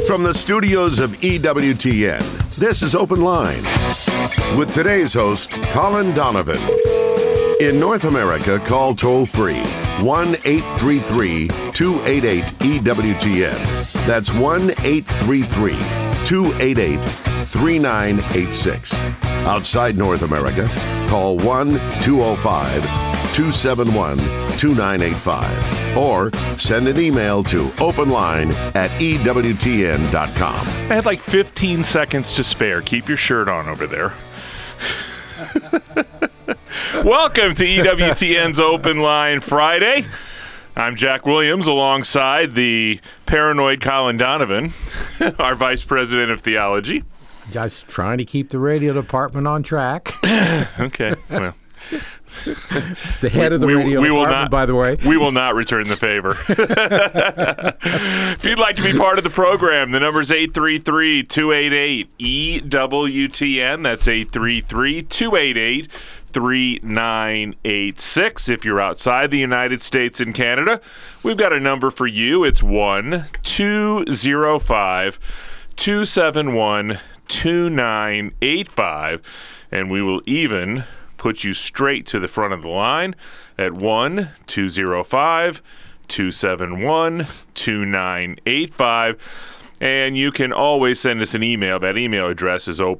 From the studios of EWTN, this is Open Line with today's host, Colin Donovan. In North America, call toll-free 1-833-288-EWTN. That's 1-833-288-3986. Outside North America, call 1-205-271-2985 or send an email to openline@ewtn.com. I had like 15 seconds to spare. Keep your shirt on over there. Welcome to EWTN's Open Line Friday. I'm Jack Williams alongside the paranoid Colin Donovan, our Vice President of Theology. Just trying to keep the radio department on track. Okay, well. The head of the radio department, by the way. We will not return the favor. If you'd like to be part of the program, the number is 833-288-EWTN. That's 833-288-3986. If you're outside the United States and Canada, we've got a number for you. It's 1-205-271-2985. And we will even put you straight to the front of the line at 1-205-271-2985. And you can always send us an email. That email address is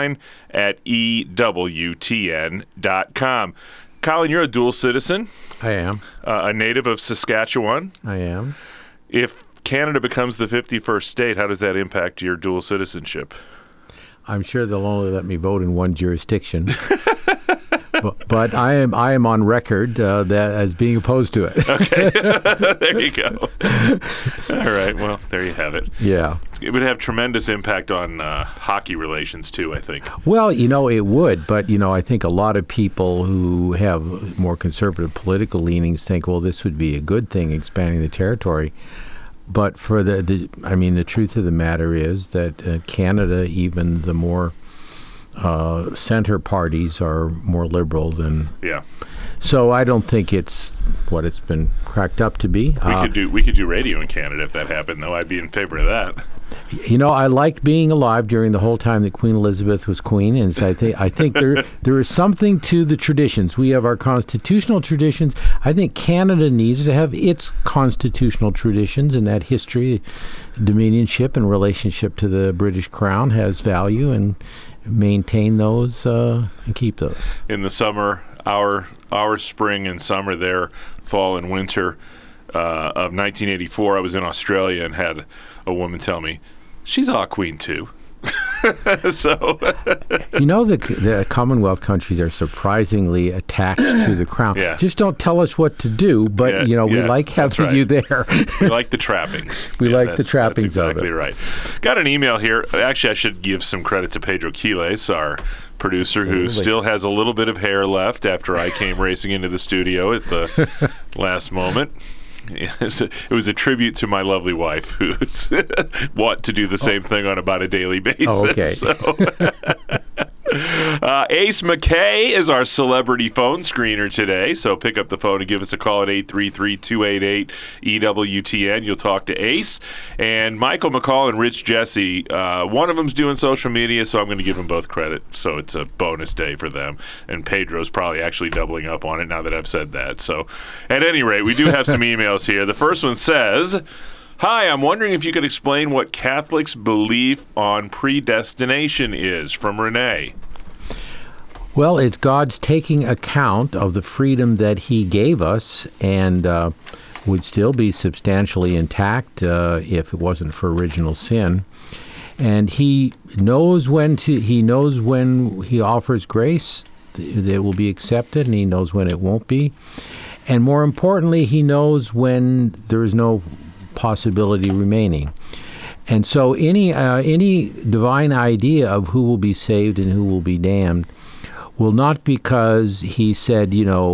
openline@ewtn.com. Colin, you're a dual citizen. I am. A native of Saskatchewan. I am. If Canada becomes the 51st state, how does that impact your dual citizenship? I'm sure they'll only let me vote in one jurisdiction. But I am on record that as being opposed to it. Okay. There you go. All right. Well, there you have it. Yeah. It would have tremendous impact on hockey relations, too, I think. Well, it would. But, I think a lot of people who have more conservative political leanings think, well, this would be a good thing, expanding the territory. But for the truth of the matter is that Canada, even the more center parties are more liberal than. Yeah. So I don't think it's what it's been cracked up to be. We could do radio in Canada if that happened, though. I'd be in favor of that. I liked being alive during the whole time that Queen Elizabeth was queen, and so I think there is something to the traditions. We have our constitutional traditions. I think Canada needs to have its constitutional traditions, and that history, dominionship, and relationship to the British Crown has value, and maintain those and keep those. In the summer, our spring and summer there, fall and winter of 1984, I was in Australia and had a woman tell me, she's our queen too. So the Commonwealth countries are surprisingly attached to the crown. Yeah. Just don't tell us what to do, but we like having you there. We like the trappings. We like the trappings of it. Exactly right. Got an email here. Actually, I should give some credit to Pedro Quiles, our producer, who still has a little bit of hair left after I came racing into the studio at the last moment. It was a tribute to my lovely wife, who want to do the same thing on about a daily basis. Oh, okay. So. Ace McKay is our celebrity phone screener today, so pick up the phone and give us a call at 833-288-EWTN. You'll talk to Ace. And Michael McCall and Rich Jesse, one of them's doing social media, so I'm going to give them both credit, so it's a bonus day for them. And Pedro's probably actually doubling up on it now that I've said that. So at any rate, we do have some emails here. The first one says, hi, I'm wondering if you could explain what Catholics' belief on predestination is, from Renee. Well, it's God's taking account of the freedom that he gave us and would still be substantially intact if it wasn't for original sin. And he knows when he offers grace that will be accepted, and he knows when it won't be. And more importantly, he knows when there is no possibility remaining. And so any divine idea of who will be saved and who will be damned will not because he said,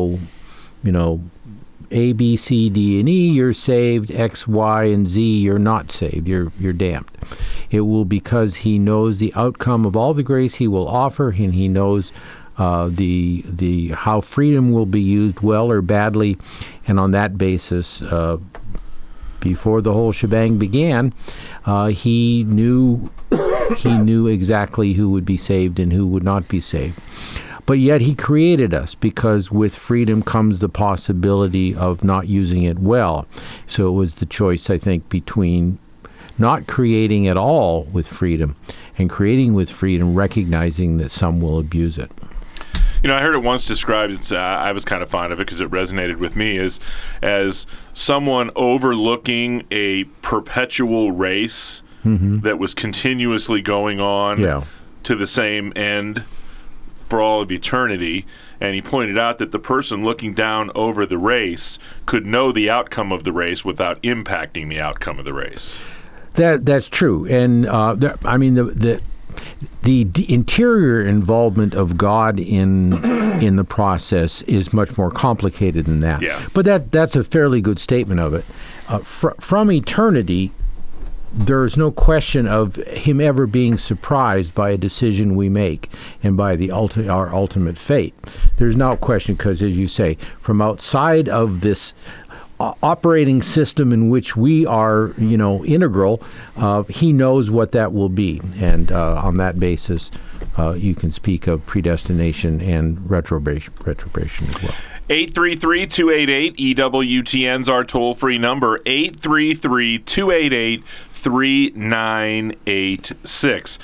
A, B, C, D, and E, you're saved, X, Y, and Z, you're not saved, you're damned. It will because he knows the outcome of all the grace he will offer, and he knows the how freedom will be used well or badly, and on that basis before the whole shebang began, he knew exactly who would be saved and who would not be saved. But yet he created us, because with freedom comes the possibility of not using it well. So it was the choice, I think, between not creating at all with freedom and creating with freedom, recognizing that some will abuse it. You know, I heard it once described, I was kind of fond of it because it resonated with me, as someone overlooking a perpetual race that was continuously going on to the same end for all of eternity. And he pointed out that the person looking down over the race could know the outcome of the race without impacting the outcome of the race. That's true. And the interior involvement of God in the process is much more complicated than that. Yeah. But that's a fairly good statement of it. From eternity, there's no question of him ever being surprised by a decision we make and by our ultimate fate. There's no question, because, as you say, from outside of this operating system in which we are, integral, he knows what that will be. And on that basis, you can speak of predestination and retrobration as well. 833-288-EWTN's our toll-free number, 833-288-3986.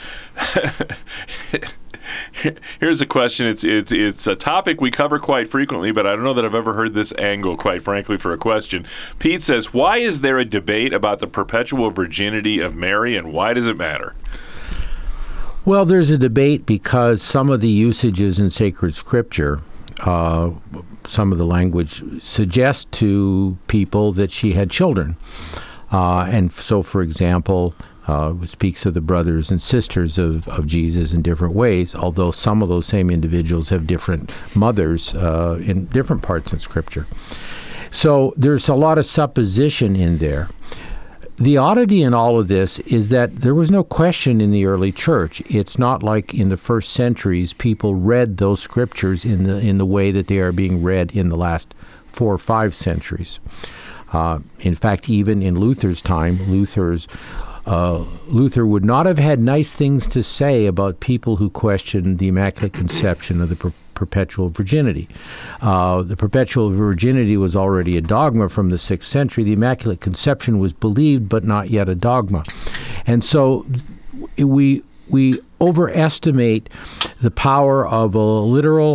Here's a question. It's a topic we cover quite frequently, but I don't know that I've ever heard this angle, quite frankly, for a question. Pete says, why is there a debate about the perpetual virginity of Mary, and why does it matter? Well, there's a debate because some of the usages in sacred scripture, some of the language suggests to people that she had children. And so, for example, speaks of the brothers and sisters of Jesus in different ways, although some of those same individuals have different mothers in different parts of Scripture. So there's a lot of supposition in there. The oddity in all of this is that there was no question in the early church. It's not like in the first centuries people read those scriptures in the way that they are being read in the last 4 or 5 centuries. In fact, even in Luther's time, Luther would not have had nice things to say about people who questioned the Immaculate Conception of the perpetual virginity. The perpetual virginity was already a dogma from the 6th century. The Immaculate Conception was believed, but not yet a dogma. And so we overestimate the power of a literal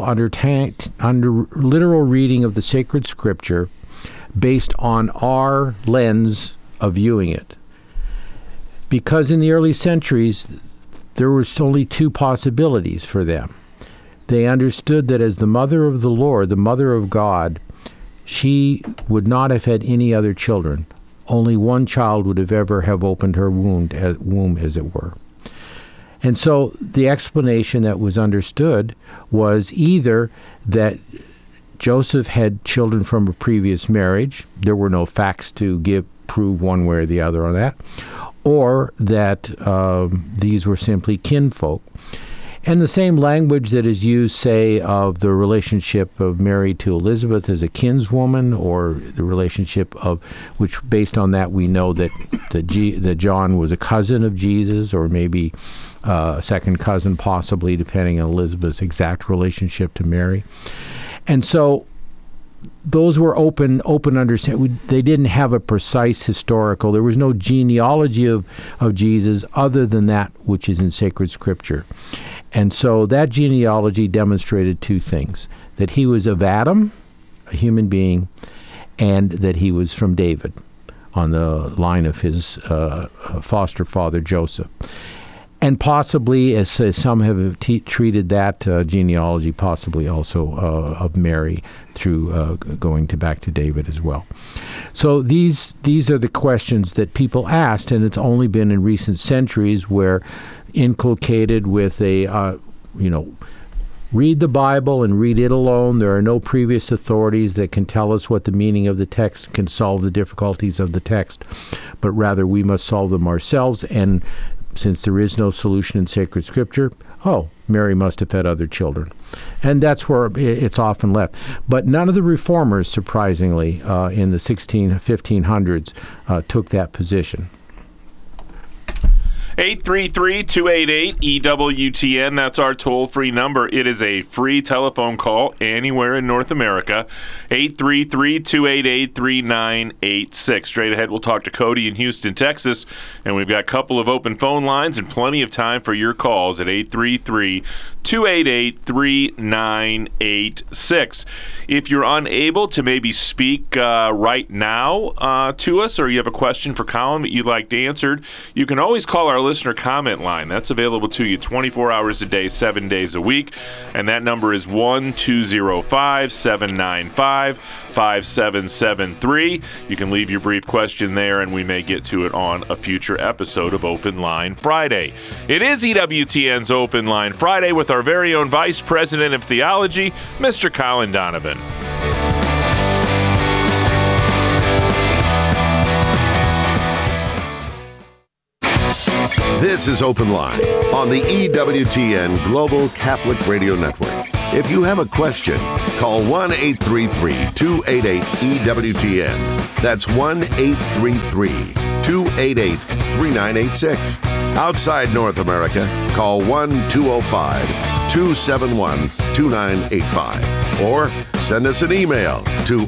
literal reading of the sacred scripture based on our lens of viewing it. Because in the early centuries, there were only 2 possibilities for them. They understood that as the mother of the Lord, the mother of God, she would not have had any other children. Only one child would have ever have opened her womb, as it were. And so the explanation that was understood was either that Joseph had children from a previous marriage. There were no facts to prove one way or the other on that. Or that these were simply kinfolk. And the same language that is used, say, of the relationship of Mary to Elizabeth as a kinswoman, or the relationship of, which based on that we know that John was a cousin of Jesus, or maybe a second cousin possibly, depending on Elizabeth's exact relationship to Mary. And so those were open understanding. They didn't have a precise historical. There was no genealogy of Jesus other than that which is in sacred scripture. And so that genealogy demonstrated 2 things: that he was of Adam, a human being, and that he was from David, on the line of his foster father Joseph. And possibly, as some have treated that genealogy, possibly also of Mary through going back to David as well. So these are the questions that people asked, and it's only been in recent centuries where inculcated with read the Bible and read it alone. There are no previous authorities that can tell us what the meaning of the text can solve the difficulties of the text, but rather we must solve them ourselves. And since there is no solution in sacred scripture, Mary must have had other children. And that's where it's often left. But none of the reformers, surprisingly, in the 1500s, took that position. 833-288-EWTN, that's our toll-free number. It is a free telephone call anywhere in North America. 833-288-3986. Straight ahead, we'll talk to Cody in Houston, Texas, and we've got a couple of open phone lines and plenty of time for your calls at 833-288-3986. If you're unable to maybe speak right now to us, or you have a question for Colin that you'd like answered, you can always call our listener comment line. That's available to you 24 hours a day, 7 days a week, and that number is 1-205-795-5773. You can leave your brief question there, and we may get to it on a future episode of Open Line Friday. It is EWTN's Open Line Friday with our very own Vice President of Theology, Mr. Colin Donovan. This is Open Line on the EWTN Global Catholic Radio Network. If you have a question, call 1-833-288-EWTN. That's 1-833-288-3986. Outside North America, call 1-205-271-2985. Or send us an email to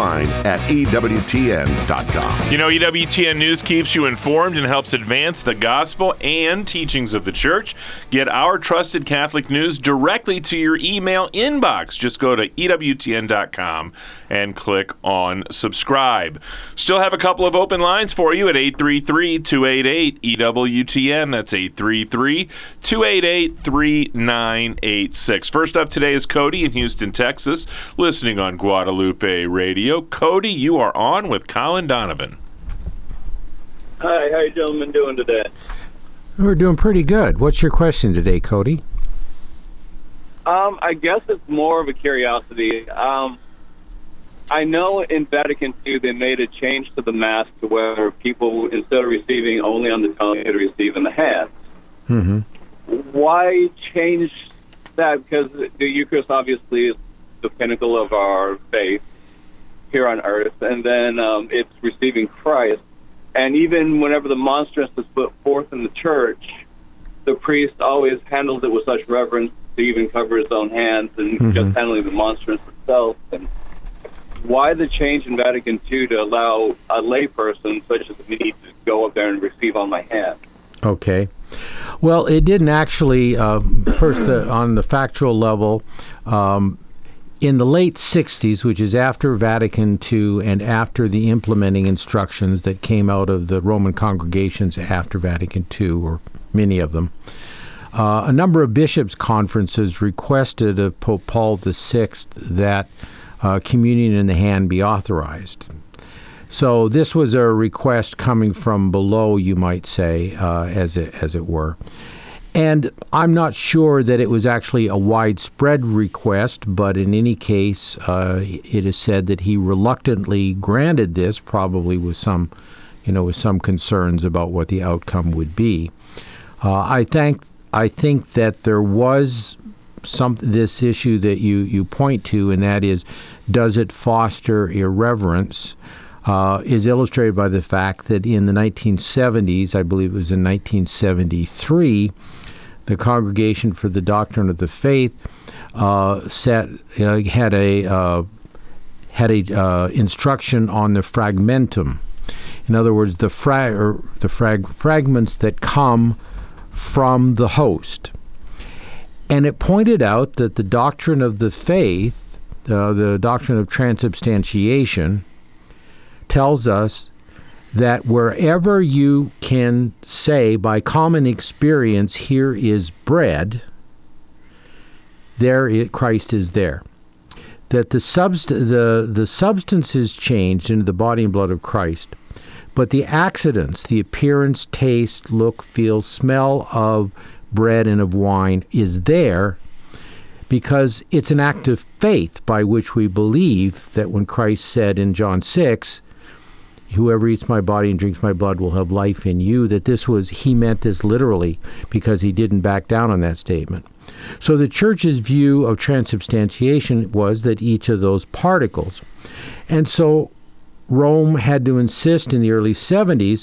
openline@EWTN.com. You know, EWTN News keeps you informed and helps advance the gospel and teachings of the church. Get our trusted Catholic news directly to your email inbox. Just go to EWTN.com and click on subscribe. Still have a couple of open lines for you at 833-288-EWTN. That's 833-288-3986. First up today is Cody in Houston, Texas, listening on Guadalupe Radio. Cody, you are on with Colin Donovan. Hi, how you gentlemen doing today? We're doing pretty good. What's your question today, Cody? I guess it's more of a curiosity. I know in Vatican II they made a change to the Mass to where people, instead of receiving only on the tongue, could receive in the hands. Mm-hmm. Why change that? Because the Eucharist obviously is the pinnacle of our faith here on earth, and then it's receiving Christ. And even whenever the monstrance is put forth in the church, the priest always handles it with such reverence to even cover his own hands and just handling the monstrance itself. And why the change in Vatican II to allow a layperson such as me to go up there and receive on my hand? Okay. Well, it didn't actually, first on the factual level, in the late 60s, which is after Vatican II and after the implementing instructions that came out of the Roman congregations after Vatican II, or many of them, a number of bishops' conferences requested of Pope Paul VI that communion in the hand be authorized. So this was a request coming from below, you might say, as it were. And I'm not sure that it was actually a widespread request, but in any case, it is said that he reluctantly granted this, probably with some concerns about what the outcome would be. I think that there was this issue that you point to, and that is, does it foster irreverence? Is illustrated by the fact that in the 1970s, I believe it was in 1973, the Congregation for the Doctrine of the Faith had a instruction on the fragmentum. In other words, the fragments that come from the host. And it pointed out that the doctrine of the faith, the doctrine of transubstantiation, tells us that wherever you can say by common experience, here is bread, Christ is there. That the substance is changed into the body and blood of Christ, but the accidents, the appearance, taste, look, feel, smell of bread and of wine is there because it's an act of faith by which we believe that when Christ said in John 6, whoever eats my body and drinks my blood will have life in you, that he meant this literally because he didn't back down on that statement. So the church's view of transubstantiation was that each of those particles. And so Rome had to insist in the early 70s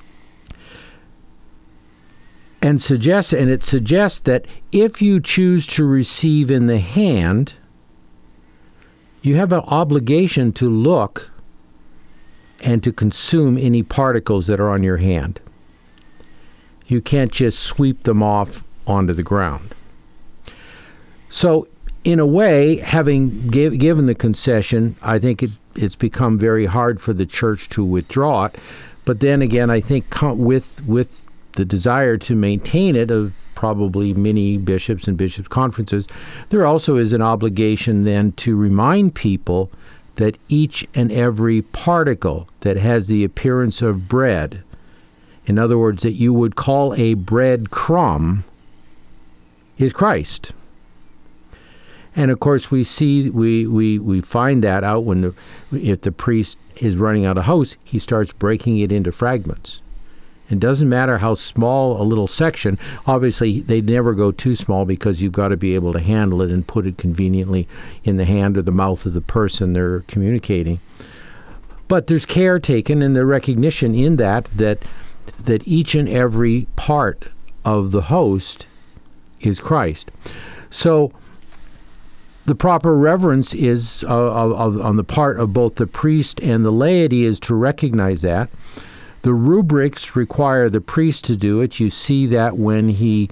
and it suggests that if you choose to receive in the hand, you have an obligation to look and to consume any particles that are on your hand. You can't just sweep them off onto the ground. So, in a way, having given the concession, I think it's become very hard for the church to withdraw it. But then again, I think with the desire to maintain it, of probably many bishops and bishops' conferences, there also is an obligation then to remind people that each and every particle that has the appearance of bread, in other words, that you would call a bread crumb, is Christ. And of course, we find that out if the priest is running out of host, he starts breaking it into fragments. It doesn't matter how small a little section. Obviously, they never go too small because you've got to be able to handle it and put it conveniently in the hand or the mouth of the person they're communicating. But there's care taken and the recognition in that each and every part of the host is Christ. So the proper reverence is on the part of both the priest and the laity is to recognize that. The rubrics require the priest to do it. You see that when he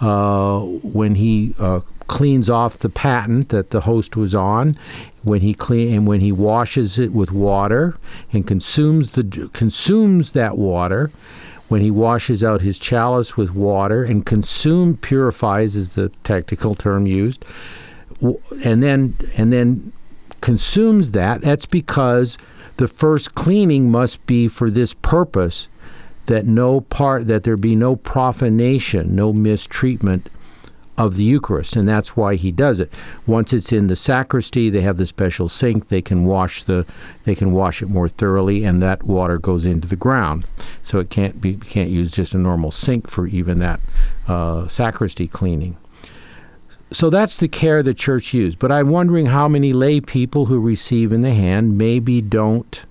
cleans off the patent that the host was on, when he washes it with water and consumes that water, when he washes out his chalice with water and purifies is the technical term used, and then consumes that. That's because the first cleaning must be for this purpose, that there be no profanation, no mistreatment of the Eucharist, and that's why he does it. Once it's in the sacristy, they have the special sink. They can wash it more thoroughly, and that water goes into the ground. So you can't use just a normal sink for even that sacristy cleaning. So that's the care the church used. But I'm wondering how many lay people who receive in the hand maybe don't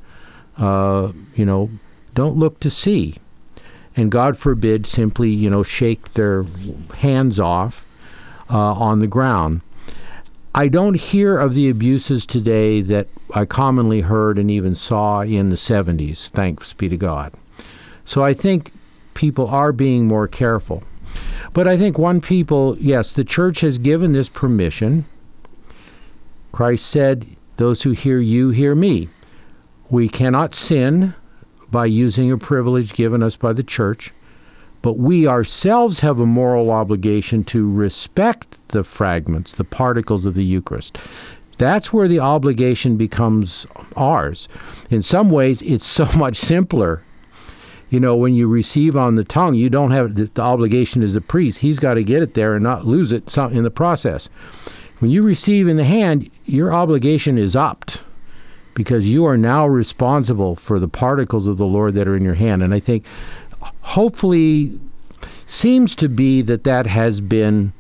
look to see. And God forbid simply, shake their hands off on the ground. I don't hear of the abuses today that I commonly heard and even saw in the 70s, thanks be to God. So I think people are being more careful. But I think yes, the church has given this permission. Christ said, "Those who hear you, hear me." We cannot sin by using a privilege given us by the church, but we ourselves have a moral obligation to respect the fragments, the particles of the Eucharist. That's where the obligation becomes ours. In some ways, it's so much simpler. When you receive on the tongue, you don't have the obligation as a priest. He's got to get it there and not lose it in the process. When you receive in the hand, your obligation is upped because you are now responsible for the particles of the Lord that are in your hand. And I think hopefully seems to be that has been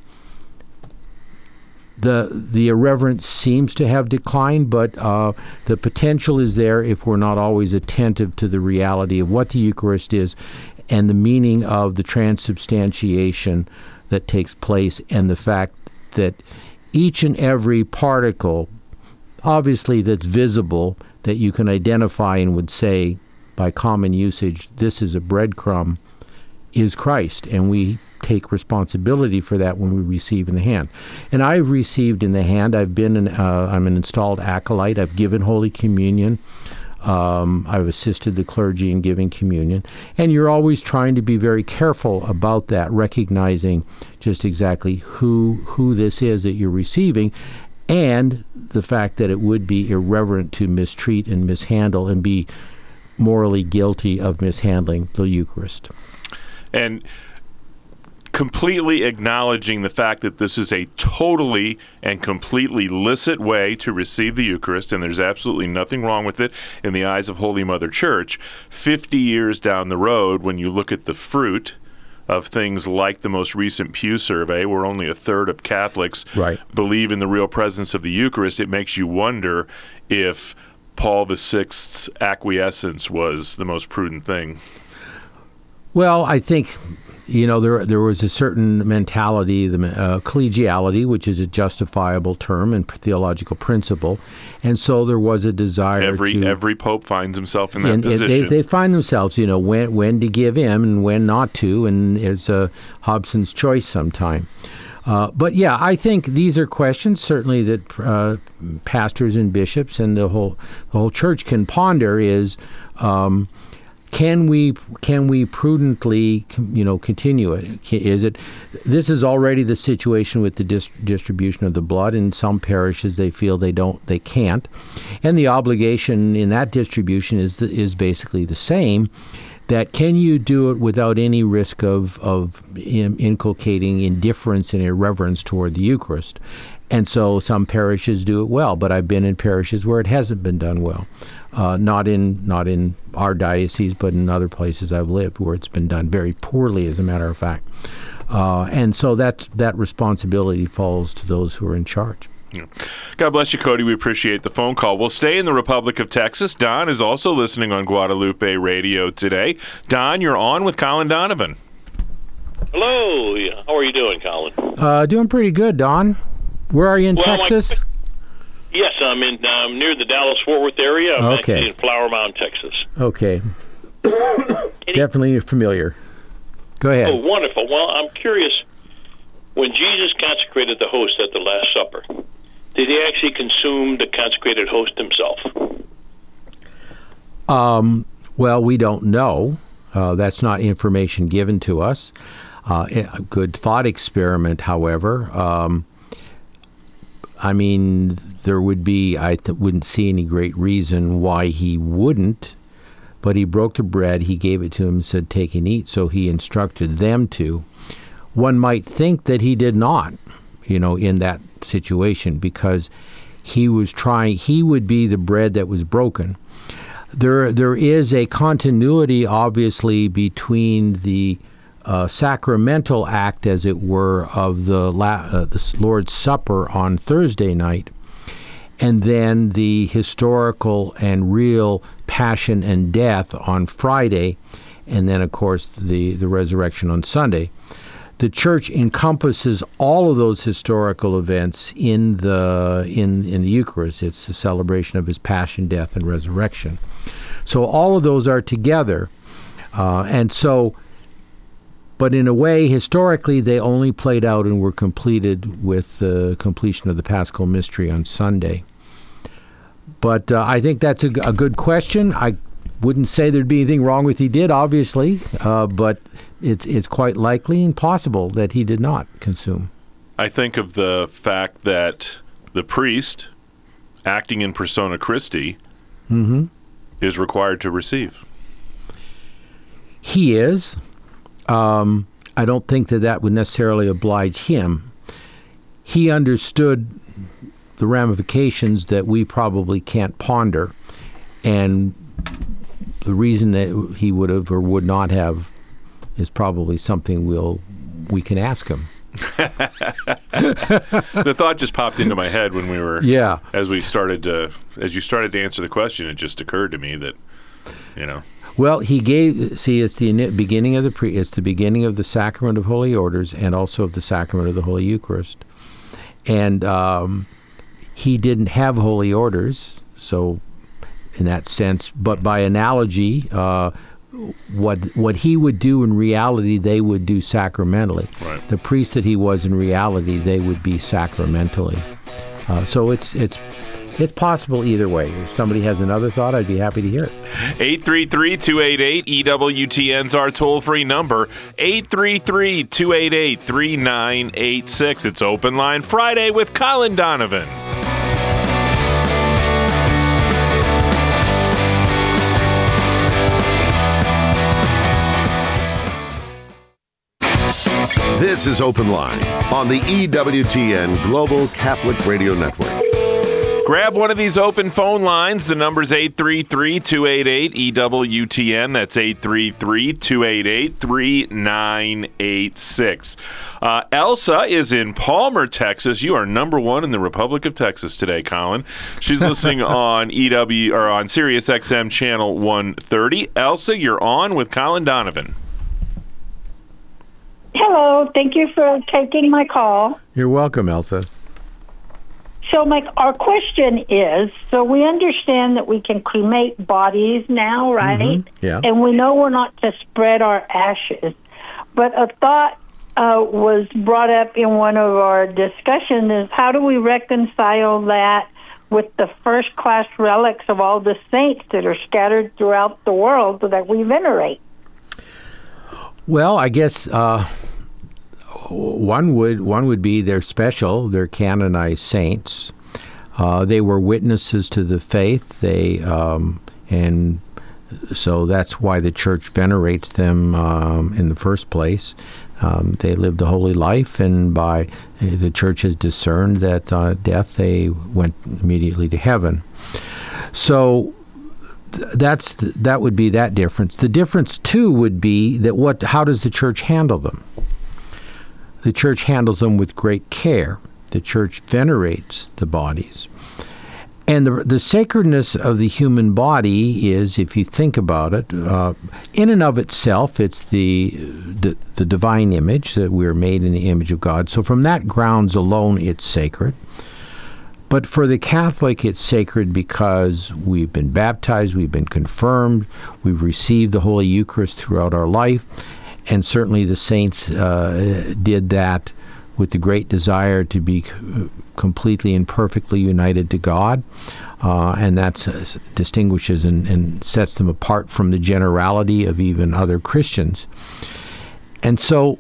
the irreverence seems to have declined, but the potential is there if we're not always attentive to the reality of what the Eucharist is and the meaning of the transubstantiation that takes place and the fact that each and every particle, obviously that's visible, that you can identify and would say by common usage, this is a breadcrumb, is Christ, and we take responsibility for that when we receive in the hand. And I've received in the hand. I'm an installed acolyte. I've given Holy Communion. I've assisted the clergy in giving communion. And you're always trying to be very careful about that, recognizing just exactly who this is that you're receiving, and the fact that it would be irreverent to mistreat and mishandle and be morally guilty of mishandling the Eucharist. And completely acknowledging the fact that this is a totally and completely licit way to receive the Eucharist, and there's absolutely nothing wrong with it in the eyes of Holy Mother Church. 50 years down the road, when you look at the fruit of things like the most recent Pew survey, where only a third of Catholics believe in the real presence of the Eucharist, it makes you wonder if Paul VI's acquiescence was the most prudent thing. Well, I think, there was a certain mentality, the collegiality, which is a justifiable term and theological principle, and so there was a desire every pope finds himself in that position. They find themselves, when to give in and when not to, and it's a Hobson's choice sometime. But yeah, I think these are questions certainly that pastors and bishops and the whole church can ponder. Is can we prudently continue it? This is already the situation with the distribution of the blood. In some parishes, they feel they can't, and the obligation in that distribution is basically the same. That can you do it without any risk of inculcating indifference and irreverence toward the Eucharist? And so some parishes do it well, but I've been in parishes where it hasn't been done well. Not in our diocese, but in other places I've lived where it's been done very poorly, as a matter of fact. And so that responsibility falls to those who are in charge. Yeah. God bless you, Cody. We appreciate the phone call. We'll stay in the Republic of Texas. Don is also listening on Guadalupe Radio today. Don, you're on with Colin Donovan. Hello. How are you doing, Colin? Doing pretty good, Don. Where are you in Texas? Yes, I'm near the Dallas-Fort Worth area. I'm actually in Flower Mound, Texas. Okay. Definitely familiar. Go ahead. Oh, wonderful. Well, I'm curious. When Jesus consecrated the host at the Last Supper, did he actually consume the consecrated host himself? Well, we don't know. That's not information given to us. A good thought experiment, however. There would be, wouldn't see any great reason why he wouldn't, but he broke the bread, he gave it to him, said, take and eat, so he instructed them to. One might think that he did not, in that situation, because he would be the bread that was broken. There is a continuity, obviously, between the sacramental act, as it were, of the Lord's Supper on Thursday night, and then the historical and real passion and death on Friday, and then, of course, the resurrection on Sunday. The Church encompasses all of those historical events in the Eucharist. It's the celebration of his passion, death, and resurrection. So all of those are together, but in a way, historically, they only played out and were completed with the completion of the Paschal Mystery on Sunday. But I think that's a good question. I wouldn't say there'd be anything wrong with he did, obviously, but it's quite likely and possible that he did not consume. I think of the fact that the priest, acting in persona Christi, is required to receive. He is. I don't think that would necessarily oblige him. He understood the ramifications that we probably can't ponder, and the reason that he would have or would not have is probably something we can ask him. The thought just popped into my head when we were as you started to answer the question. It just occurred to me that Well, he gave. See, it's the beginning of it's the beginning of the Sacrament of Holy Orders and also of the Sacrament of the Holy Eucharist, and he didn't have Holy Orders, so in that sense. But by analogy, what he would do in reality, they would do sacramentally. Right. The priest that he was in reality, they would be sacramentally. So it's possible either way. If somebody has another thought, I'd be happy to hear it. 833-288-EWTN's our toll-free number. 833-288-3986. It's Open Line Friday with Colin Donovan. This is Open Line on the EWTN Global Catholic Radio Network. Grab one of these open phone lines. The number's 833-288-EWTN. That's 833-288-3986. Elsa is in Palmer, Texas. You are number one in the Republic of Texas today, Colin. She's listening on on Sirius XM channel 130. Elsa, you're on with Colin Donovan. Hello. Thank you for taking my call. You're welcome, Elsa. So our question is, so we understand that we can cremate bodies now, right? Mm-hmm. Yeah. And we know we're not to spread our ashes. But a thought was brought up in one of our discussions is how do we reconcile that with the first-class relics of all the saints that are scattered throughout the world that we venerate? Well, I guess one would be they're special. They're canonized saints. They were witnesses to the faith. And so that's why the Church venerates them in the first place. They lived a holy life, and by the Church has discerned that death they went immediately to heaven. So that would be that difference. The difference too would be that how does the Church handle them? The Church handles them with great care. The Church venerates the bodies. And the sacredness of the human body is, if you think about it, in and of itself, it's the divine image, that we're made in the image of God. So from that grounds alone, it's sacred. But for the Catholic, it's sacred because we've been baptized, we've been confirmed, we've received the Holy Eucharist throughout our life, and certainly the saints did that with the great desire to be completely and perfectly united to God, and that distinguishes and sets them apart from the generality of even other Christians. And so,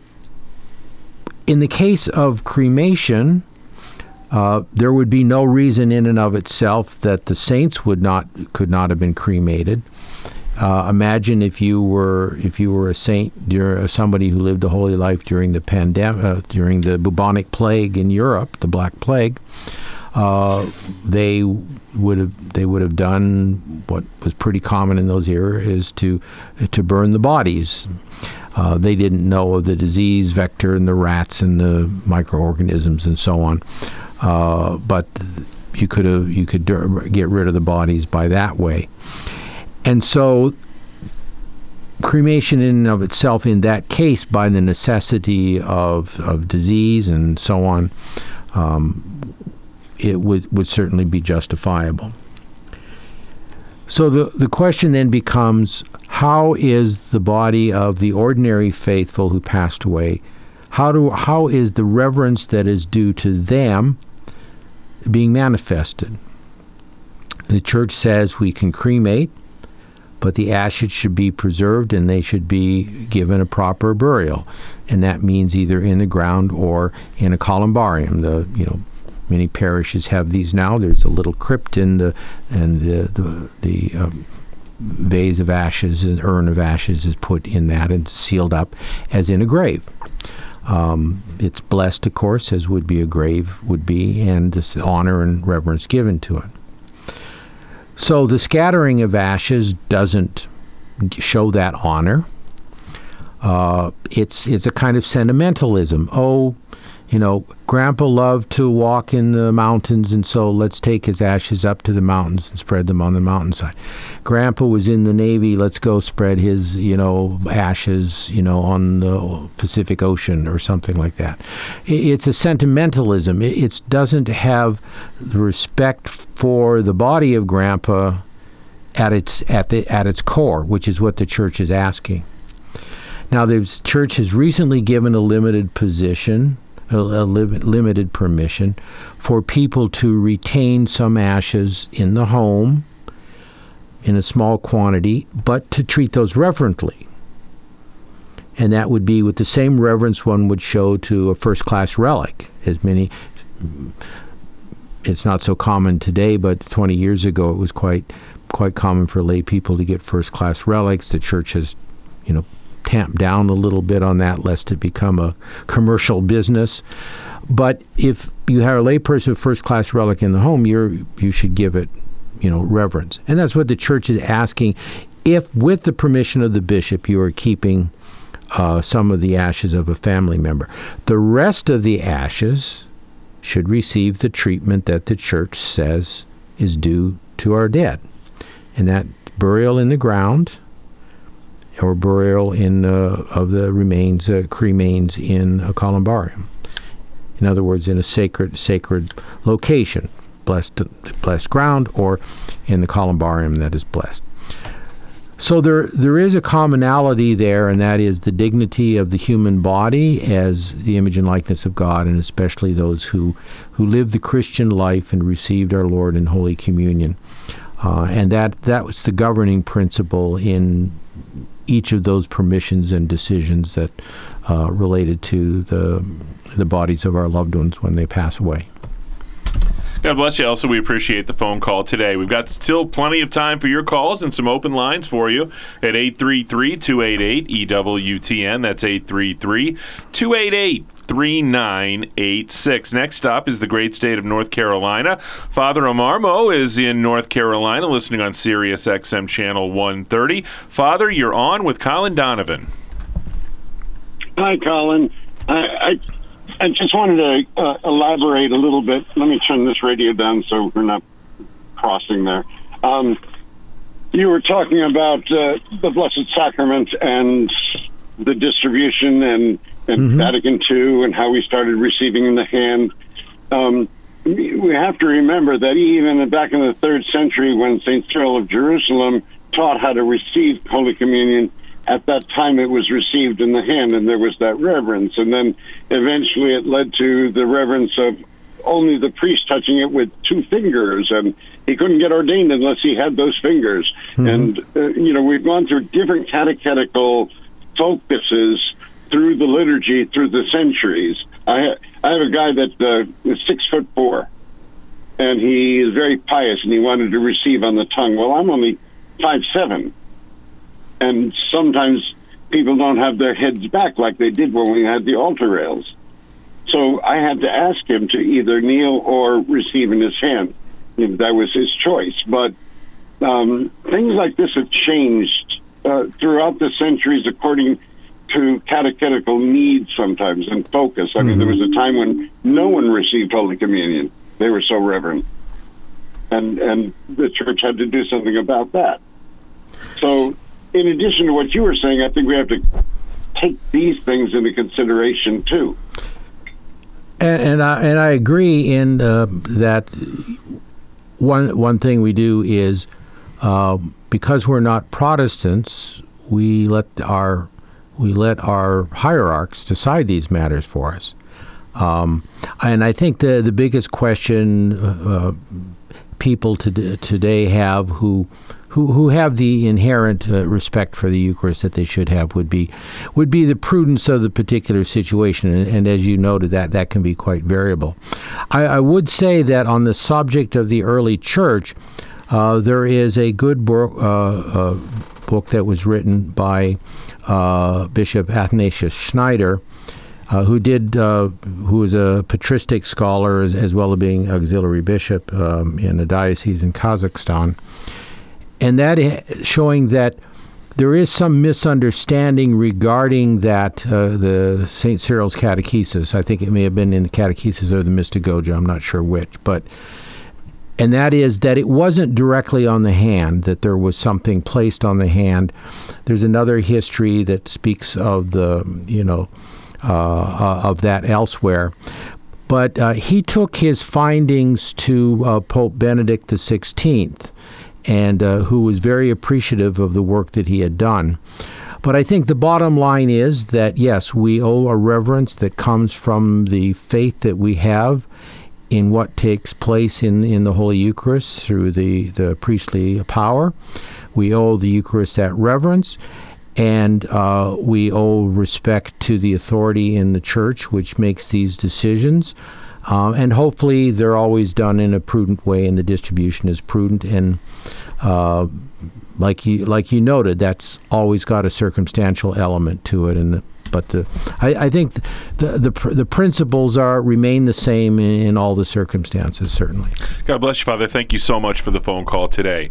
in the case of cremation, there would be no reason in and of itself that the saints could not have been cremated. Imagine if you were a saint, somebody who lived a holy life during the pandemic, during the bubonic plague in Europe, the Black Plague. They would have done what was pretty common in those eras, is to burn the bodies. They didn't know of the disease vector and the rats and the microorganisms and so on, but you could get rid of the bodies by that way. And so cremation in and of itself, in that case, by the necessity of disease and so on, it would certainly be justifiable. So the question then becomes, how is the body of the ordinary faithful who passed away, how is the reverence that is due to them being manifested? The Church says we can cremate, but the ashes should be preserved and they should be given a proper burial, and that means either in the ground or in a columbarium. Many parishes have these now. There's a little crypt in the vase of ashes, an urn of ashes is put in that and sealed up as in a grave. It's blessed, of course, as would be a grave would be, and this honor and reverence given to it. So the scattering of ashes doesn't show that honor. It's a kind of sentimentalism. Grandpa loved to walk in the mountains, and so let's take his ashes up to the mountains and spread them on the mountainside. Grandpa was in the Navy, let's go spread his, ashes, on the Pacific Ocean or something like that. It's a sentimentalism. It doesn't have the respect for the body of Grandpa at its core, which is what the Church is asking. Now, the Church has recently given a limited permission for people to retain some ashes in the home in a small quantity, but to treat those reverently. And that would be with the same reverence one would show to a first-class relic. It's not so common today, but 20 years ago it was quite common for lay people to get first-class relics. The Church has, tamp down a little bit on that, lest it become a commercial business. But if you have a layperson with first-class relic in the home, you should give it, reverence. And that's what the church is asking. If, with the permission of the bishop, you are keeping some of the ashes of a family member, the rest of the ashes should receive the treatment that the church says is due to our dead. And that burial in the ground, or burial of the remains, cremains in a columbarium. In other words, in a sacred location, blessed ground, or in the columbarium that is blessed. So there is a commonality there, and that is the dignity of the human body as the image and likeness of God, and especially those who live the Christian life and received our Lord in Holy Communion. And that was the governing principle in each of those permissions and decisions that related to the bodies of our loved ones when they pass away. God bless you, Elsa. We appreciate the phone call today. We've got still plenty of time for your calls and some open lines for you at 833-288-EWTN. That's 833-288-3986. Next up is the great state of North Carolina. Father Amarmo is in North Carolina listening on Sirius XM Channel 130. Father, you're on with Colin Donovan. Hi, Colin. I just wanted to elaborate a little bit. Let me turn this radio down so we're not crossing there. You were talking about the Blessed Sacrament and the distribution and Vatican II and how we started receiving in the hand. We have to remember that even back in the 3rd century when St. Cyril of Jerusalem taught how to receive Holy Communion, at that time it was received in the hand, and there was that reverence. And then eventually it led to the reverence of only the priest touching it with 2 fingers, and he couldn't get ordained unless he had those fingers. And, we've gone through different catechetical focuses through the liturgy, through the centuries. I have a guy that is 6'4", and he is very pious, and he wanted to receive on the tongue. Well, I'm only 5'7". And sometimes people don't have their heads back like they did when we had the altar rails. So I had to ask him to either kneel or receive in his hand. That was his choice. But things like this have changed throughout the centuries according to catechetical needs sometimes and focus. I mean, there was a time when no one received Holy Communion. They were so reverent. And the church had to do something about that. So in addition to what you were saying, I think we have to take these things into consideration too. And I agree in that one thing we do is because we're not Protestants, we let our hierarchs decide these matters for us. And I think the biggest question people today have who have the inherent respect for the Eucharist that they should have would be the prudence of the particular situation, and as you noted, that can be quite variable. I would say that on the subject of the early church, there is a good book that was written by Bishop Athanasius Schneider, who was a patristic scholar as well as being auxiliary bishop in a diocese in Kazakhstan. And that showing that there is some misunderstanding regarding that, the St. Cyril's catechesis. I think it may have been in the catechesis or the Mystagogia, I'm not sure which. And that is that it wasn't directly on the hand, that there was something placed on the hand. There's another history that speaks of of that elsewhere. But he took his findings to Pope Benedict XVI, and who was very appreciative of the work that he had done. But I think the bottom line is that, yes, we owe a reverence that comes from the faith that we have in what takes place in the Holy Eucharist through the priestly power. We owe the Eucharist that reverence, and we owe respect to the authority in the Church which makes these decisions. And hopefully they're always done in a prudent way, and the distribution is prudent. And like you noted, that's always got a circumstantial element to it. But I think the principles remain the same in all the circumstances, certainly. God bless you, Father. Thank you so much for the phone call today.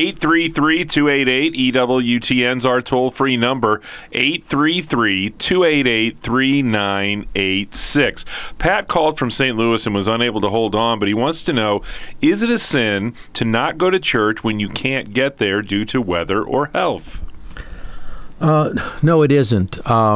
833-288-EWTN's our toll-free number, 833-288-3986. Pat called from St. Louis and was unable to hold on, but he wants to know, is it a sin to not go to church when you can't get there due to weather or health? No, it isn't.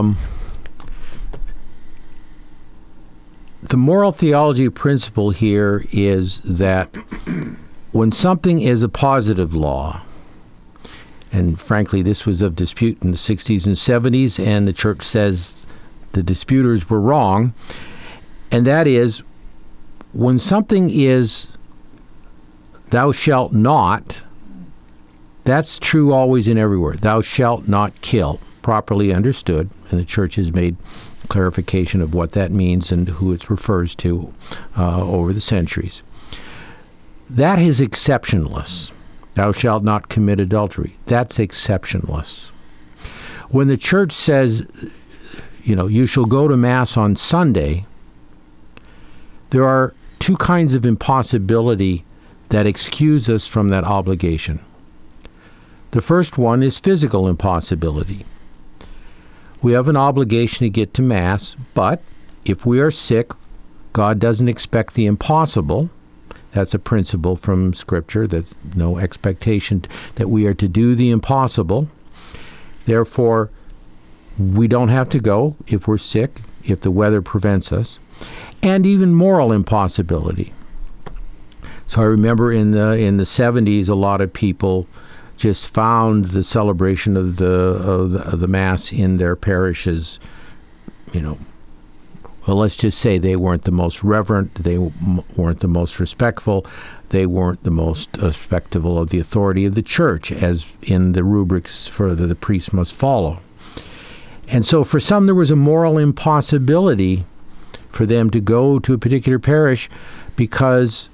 The moral theology principle here is that when something is a positive law, and frankly this was of dispute in the 60s and 70s, and the church says the disputers were wrong, and that is when something is thou shalt not, that's true always and everywhere. Thou shalt not kill, properly understood, and the church has made clarification of what that means and who it refers to over the centuries. That is exceptionless. Thou shalt not commit adultery. That's exceptionless. When the church says, you shall go to Mass on Sunday, there are two kinds of impossibility that excuse us from that obligation. The first one is physical impossibility. We have an obligation to get to Mass, but if we are sick, God doesn't expect the impossible. That's a principle from Scripture. There's no expectation that we are to do the impossible. Therefore, we don't have to go if we're sick, if the weather prevents us, and even moral impossibility. So I remember in the 70s, a lot of people just found the celebration of the Mass in their parishes, well, let's just say they weren't the most reverent, they weren't the most respectful, they weren't the most respectful of the authority of the church, as in the rubrics for the priest must follow. And so for some there was a moral impossibility for them to go to a particular parish, because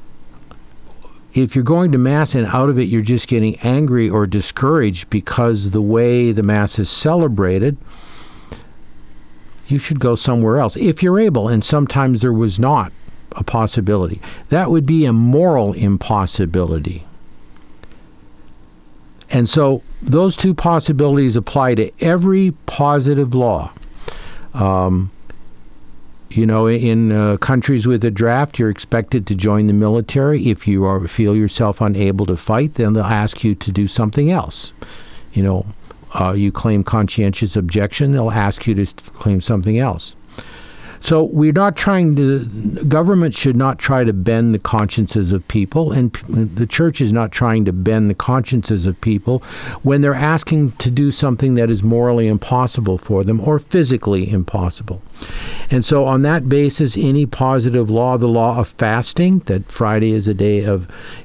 if you're going to Mass and out of it you're just getting angry or discouraged because the way the Mass is celebrated, you should go somewhere else if you're able. And sometimes there was not a possibility. That would be a moral impossibility. And so those two possibilities apply to every positive law. In countries with a draft, you're expected to join the military. If you feel yourself unable to fight, then they'll ask you to do something else. You claim conscientious objection, they'll ask you to claim something else. So government should not try to bend the consciences of people, and the church is not trying to bend the consciences of people when they're asking to do something that is morally impossible for them or physically impossible. And so on that basis, any positive law, the law of fasting, that Friday is a day of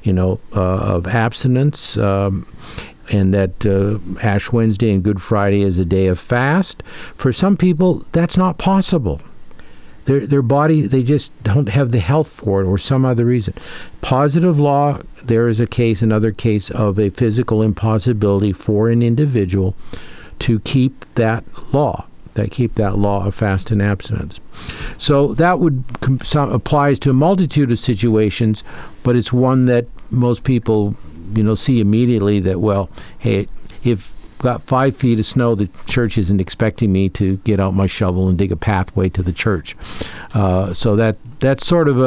abstinence, and that Ash Wednesday and Good Friday is a day of fast, for some people that's not possible. Their body, they just don't have the health for it or some other reason. Positive law, there is another case of a physical impossibility for an individual to keep that law of fast and abstinence. So that applies to a multitude of situations, but it's one that most people, see immediately that, well, hey, if got 5 feet of snow, the church isn't expecting me to get out my shovel and dig a pathway to the church. So that's sort of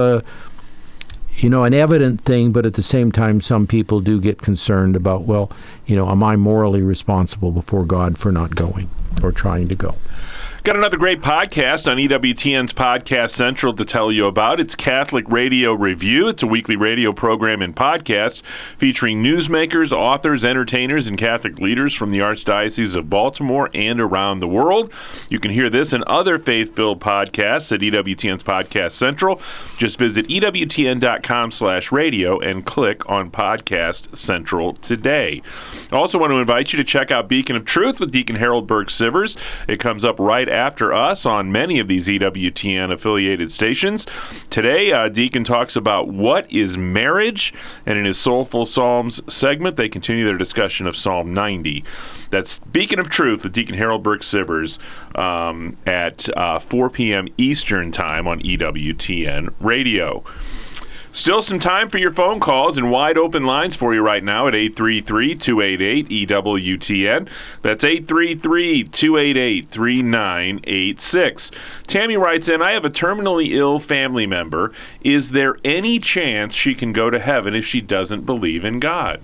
an evident thing, but at the same time, some people do get concerned about, well, am I morally responsible before God for not going or trying to go? Got another great podcast on EWTN's Podcast Central to tell you about. It's Catholic Radio Review. It's a weekly radio program and podcast featuring newsmakers, authors, entertainers, and Catholic leaders from the Archdiocese of Baltimore and around the world. You can hear this and other faith-filled podcasts at EWTN's Podcast Central. Just visit EWTN.com/radio and click on Podcast Central today. I also want to invite you to check out Beacon of Truth with Deacon Harold Burke-Sivers. It comes up right after us on many of these EWTN affiliated stations. Today, Deacon talks about what is marriage, and in his Soulful Psalms segment, they continue their discussion of Psalm 90. That's Beacon of Truth with Deacon Harold Burke Sivers at 4 p.m. Eastern Time on EWTN Radio. Still some time for your phone calls and wide open lines for you right now at 833-288-EWTN. That's 833-288-3986. Tammy writes in, I have a terminally ill family member. Is there any chance she can go to heaven if she doesn't believe in God?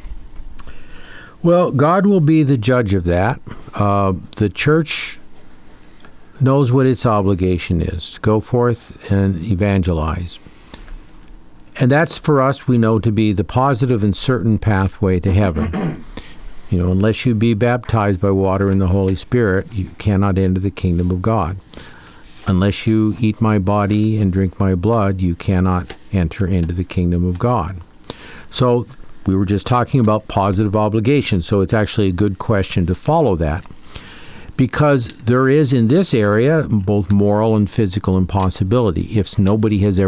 Well, God will be the judge of that. The church knows what its obligation is. Go forth and evangelize. And that's, for us, we know to be the positive and certain pathway to heaven. Unless you be baptized by water and the Holy Spirit, you cannot enter the kingdom of God. Unless you eat my body and drink my blood, you cannot enter into the kingdom of God. So we were just talking about positive obligations, so it's actually a good question to follow that. Because there is in this area both moral and physical impossibility. If nobody has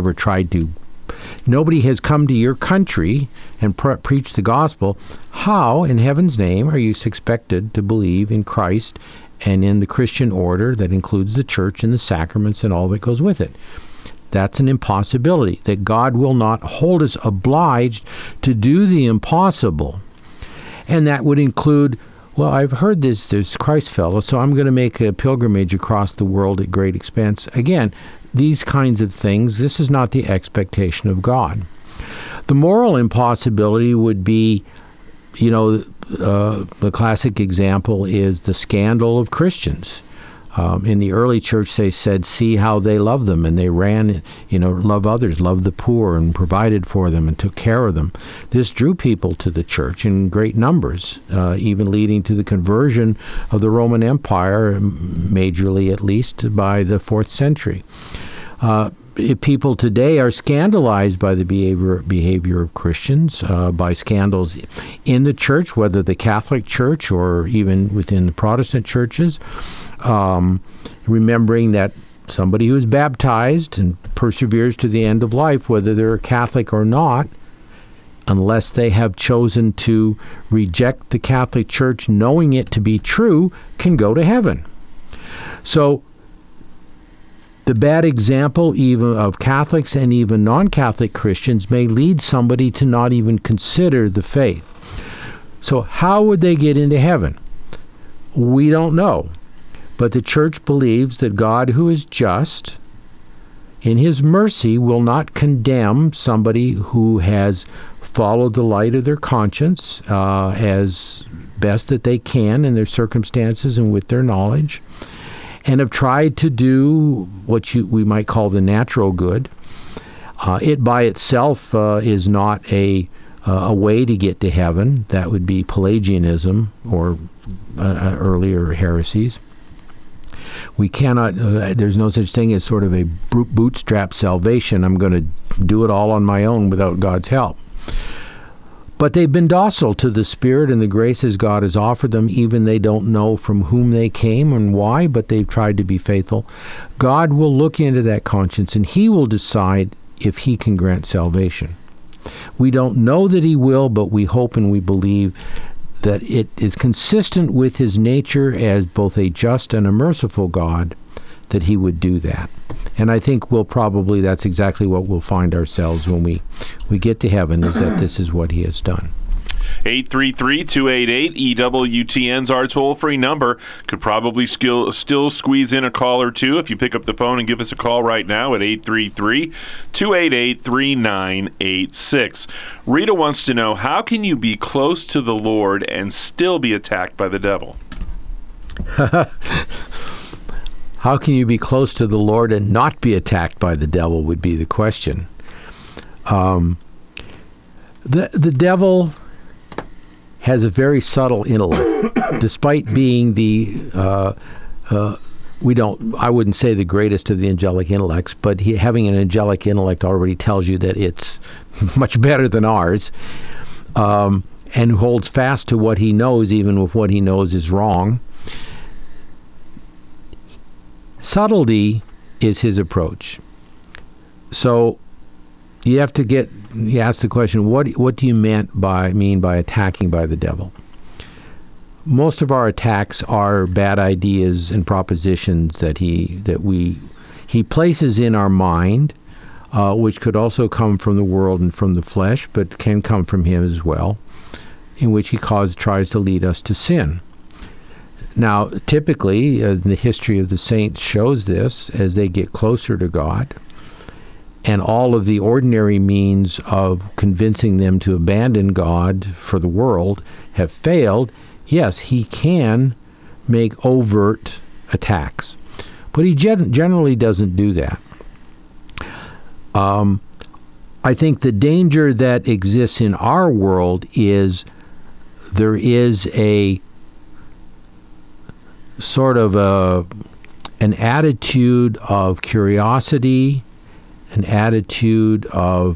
come to your country and preached the gospel, how, in heaven's name, are you expected to believe in Christ and in the Christian order that includes the church and the sacraments and all that goes with it? That's an impossibility, that God will not hold us obliged to do the impossible. And that would include, well, I've heard there's Christ fellow, so I'm going to make a pilgrimage across the world at great expense. Again, these kinds of things, this is not the expectation of God. The moral impossibility would be, the classic example is the scandal of Christians. In the early church, they said, see how they love them, and they ran, love others, love the poor, and provided for them, and took care of them. This drew people to the church in great numbers, even leading to the conversion of the Roman Empire, majorly at least, by the 4th century. People today are scandalized by the behavior of Christians, by scandals in the church, whether the Catholic Church or even within the Protestant churches. Remembering that somebody who is baptized and perseveres to the end of life, whether they're a Catholic or not, unless they have chosen to reject the Catholic Church knowing it to be true, can go to heaven. So the bad example even of Catholics and even non-Catholic Christians may lead somebody to not even consider the faith. So how would they get into heaven? We don't know. But the church believes that God, who is just, in his mercy will not condemn somebody who has followed the light of their conscience as best that they can in their circumstances and with their knowledge, and have tried to do what we might call the natural good. It by itself is not a way to get to heaven. That would be Pelagianism or earlier heresies. We cannot, there's no such thing as sort of a bootstrap salvation. I'm going to do it all on my own without God's help. But they've been docile to the Spirit and the graces God has offered them, even they don't know from whom they came and why, but they've tried to be faithful. God will look into that conscience, and he will decide if he can grant salvation. We don't know that he will, but we hope and we believe that it is consistent with his nature as both a just and a merciful God that he would do that. And I think that's exactly what we'll find ourselves when we get to heaven, is that this is what he has done. 833-288-EWTN's our toll-free number. Could probably still squeeze in a call or two if you pick up the phone and give us a call right now at 833-288-3986. Rita wants to know, how can you be close to the Lord and still be attacked by the devil? How can you be close to the Lord and not be attacked by the devil would be the question. The devil has a very subtle intellect, despite being I wouldn't say the greatest of the angelic intellects, but having an angelic intellect already tells you that it's much better than ours, and holds fast to what he knows, even if what he knows is wrong. Subtlety is his approach. So you ask the question, what do you mean by attacking by the devil? Most of our attacks are bad ideas and propositions that he places in our mind, which could also come from the world and from the flesh, but can come from him as well, in which he tries to lead us to sin. Now, typically, the history of the saints shows this as they get closer to God, and all of the ordinary means of convincing them to abandon God for the world have failed. Yes, he can make overt attacks, but he generally doesn't do that. I think the danger that exists in our world is there is a sort of an attitude of curiosity, an attitude of,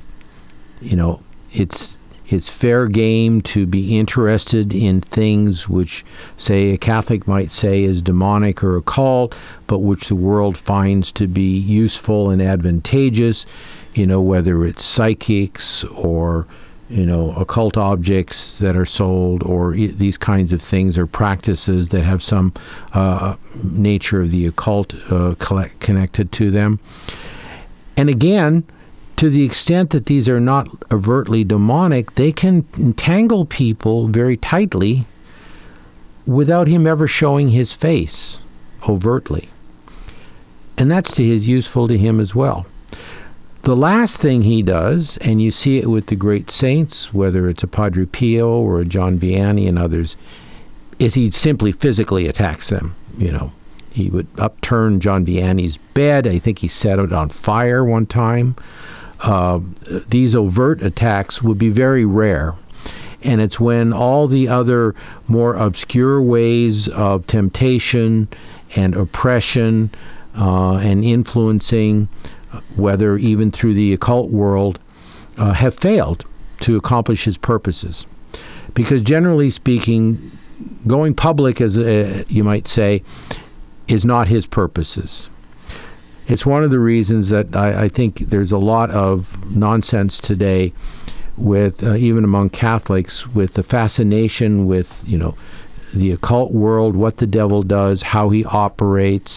it's fair game to be interested in things which, say, a Catholic might say is demonic or occult, but which the world finds to be useful and advantageous, whether it's psychics or, occult objects that are sold, or these kinds of things, or practices that have some nature of the occult connected to them. And again, to the extent that these are not overtly demonic, they can entangle people very tightly without him ever showing his face overtly. And that's useful to him as well. The last thing he does, and you see it with the great saints, whether it's a Padre Pio or a John Vianney and others, is he simply physically attacks them. He would upturn John Vianney's bed. I think he set it on fire one time. These overt attacks would be very rare. And it's when all the other more obscure ways of temptation and oppression and influencing, whether even through the occult world, have failed to accomplish his purposes. Because generally speaking, going public, as you might say, is not his purposes. It's one of the reasons that I think there's a lot of nonsense today with, even among Catholics, with the fascination with, the occult world, what the devil does, how he operates,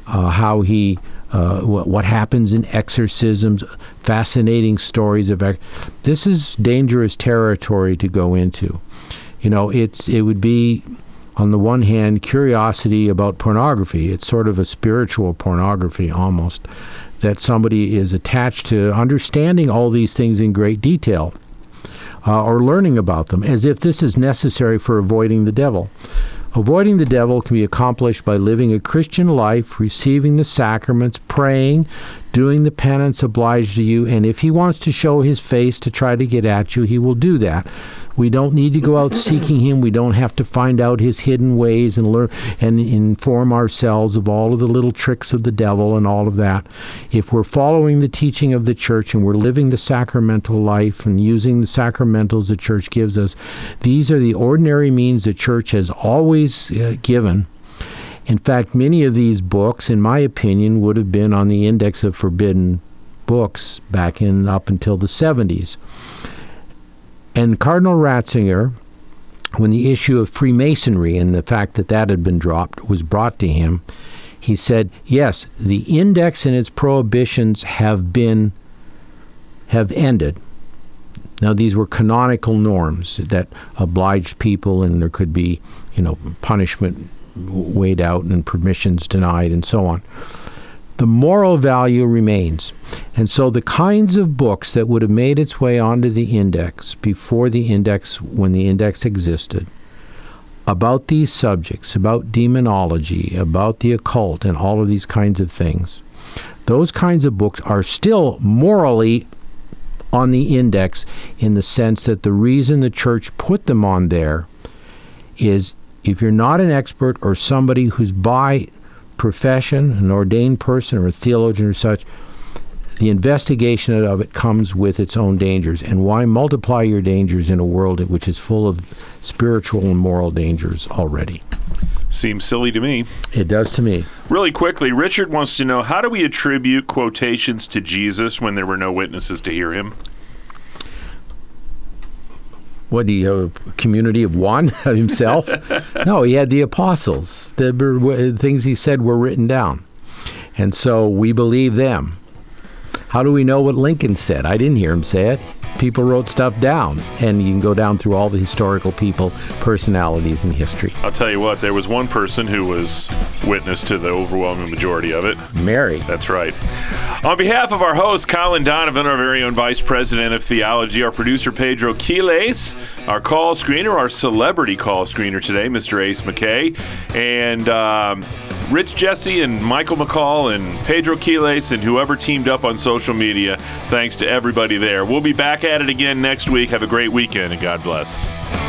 what happens in exorcisms, fascinating stories of this is dangerous territory to go into. It would be, on the one hand, curiosity about pornography. It's sort of a spiritual pornography almost, that somebody is attached to understanding all these things in great detail, or learning about them, as if this is necessary for avoiding the devil. Avoiding the devil can be accomplished by living a Christian life, receiving the sacraments, praying, doing the penance obliged to you, and if he wants to show his face to try to get at you, he will do that. We don't need to go out seeking him. We don't have to find out his hidden ways and learn and inform ourselves of all of the little tricks of the devil and all of that. If we're following the teaching of the church and we're living the sacramental life and using the sacramentals the church gives us, these are the ordinary means the church has always given. In fact, many of these books, in my opinion, would have been on the Index of Forbidden Books back up until the 70s. And Cardinal Ratzinger, when the issue of Freemasonry and the fact that had been dropped was brought to him, he said, yes, the index and its prohibitions have ended. Now, these were canonical norms that obliged people, and there could be, punishment weighed out and permissions denied and so on. The moral value remains. And so the kinds of books that would have made its way onto the index before the index, when the index existed, about these subjects, about demonology, about the occult, and all of these kinds of things, those kinds of books are still morally on the index, in the sense that the reason the church put them on there is, if you're not an expert or somebody who's by profession, an ordained person or a theologian or such, the investigation of it comes with its own dangers. And why multiply your dangers in a world which is full of spiritual and moral dangers already? Seems silly to me. It does to me. Really quickly, Richard wants to know, how do we attribute quotations to Jesus when there were no witnesses to hear him? What, do you have a community of one himself? No, he had the apostles. The things he said were written down. And so we believe them. How do we know what Lincoln said? I didn't hear him say it. People wrote stuff down, and you can go down through all the historical people, personalities in history. I'll tell you what, there was one person who was witness to the overwhelming majority of it. Mary. That's right. On behalf of our host, Colin Donovan, our very own Vice President of Theology, our producer, Pedro Quiles, our call screener, our celebrity call screener today, Mr. Ace McKay, and Rich Jesse and Michael McCall and Pedro Quiles and whoever teamed up on social media, thanks to everybody there. We'll be back at it again next week. Have a great weekend, and God bless.